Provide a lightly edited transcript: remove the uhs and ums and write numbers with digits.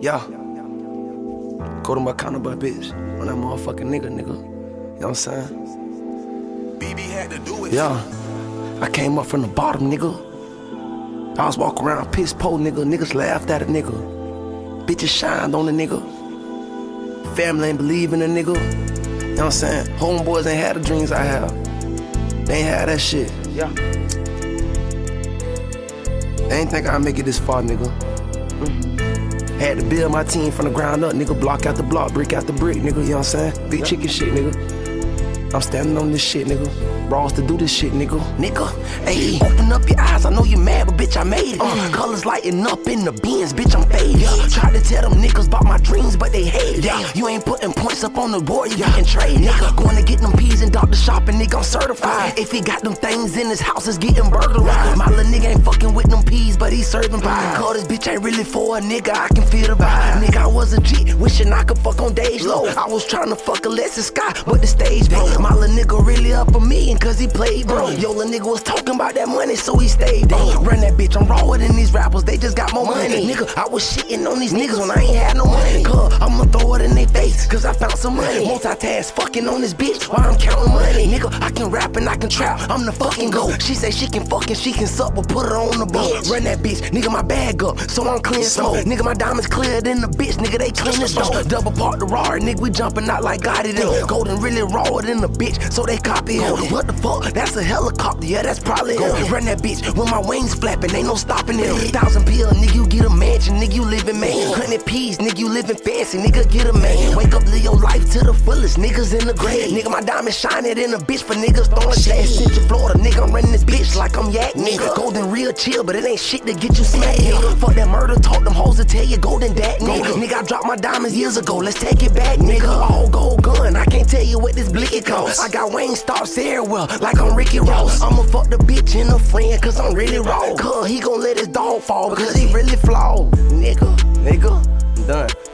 Yeah. Go to my counter, but bitch. On that motherfucking nigga. You know what I'm saying? BB had to do it. Yeah. I came up from the bottom, nigga. I was walking around piss poor, nigga. Niggas laughed at a nigga. Bitches shined on a nigga. Family ain't believe in a nigga. You know what I'm saying? Homeboys ain't had the dreams I have. They ain't had that shit. Yeah. They ain't think I'd make it this far, nigga. Had to build my team from the ground up, nigga. Block after block, brick after brick, nigga. You know what I'm saying? Big chicken shit, nigga. I'm standing on this shit, nigga. Raws to do this shit, nigga. Ayy, open up your eyes, I know you mad, but bitch, I made it. Colors lighting up in the beans, bitch, I'm faded. Tried to tell them niggas about my dreams, but they hate it. You ain't putting points up on the board, you getting traded, nigga. Going to get them peas and doctor shopping, nigga, I'm certified. If he got them things in his house, it's getting burglarized. My little nigga ain't fucking with them peas, but he serving pie. Cause this bitch ain't really for a nigga, I can feel the vibe. Nigga, I was a G, wishing I could fuck on Dage Low. I was trying to fuck Alexis Sky, but the stage broke. My little nigga really up a million, cause he played bro. Yo, little nigga was talking about that money, so he stayed down. Run that bitch, I'm rawer than these rappers, they just got more money. Nigga, I was shitting on these niggas when I ain't had no money. Cause I'ma throw it in their face, cause I found some money. Multitask fucking on this bitch while I'm counting money. Nigga, I can rap and I can trap, I'm the fucking GOAT. She say she can fuck and she can suck, but put her on the boat. Run that bitch, nigga, my bag up, so I'm clean smoke. Nigga, my diamonds clearer than the bitch, nigga, they clean as dope. Double part the raw, nigga, we jumping out like Gotti them. Golden really rawer than the bitch, so they copy him. What the fuck, that's a helicopter, yeah, that's probably him. Run that bitch with my wings flapping, ain't no stopping him. 1,000 pill, nigga, you get a mansion, nigga, you living man. 100 P's, nigga, you living fancy, nigga, get a man. Wake up, live your life to the fullest, niggas in the grave. Nigga, my diamond shining in a bitch for niggas throwing shade. Central Florida, nigga, I'm running this bitch like I'm Yak, nigga. Golden real chill, but it ain't shit to get you smacked, nigga. Fuck that murder talk, them hoes to tell you golden dat, nigga. Nigga, I dropped my diamonds years ago, let's take it back, nigga. All gold gun, I can't tell you what this blicky cost. I got wing stars everywhere, like I'm Ricky Ross. I'ma fuck the bitch and a friend, cause I'm really raw. Cause he gon' let his dog fall, cause he really flawed, nigga. I'm done.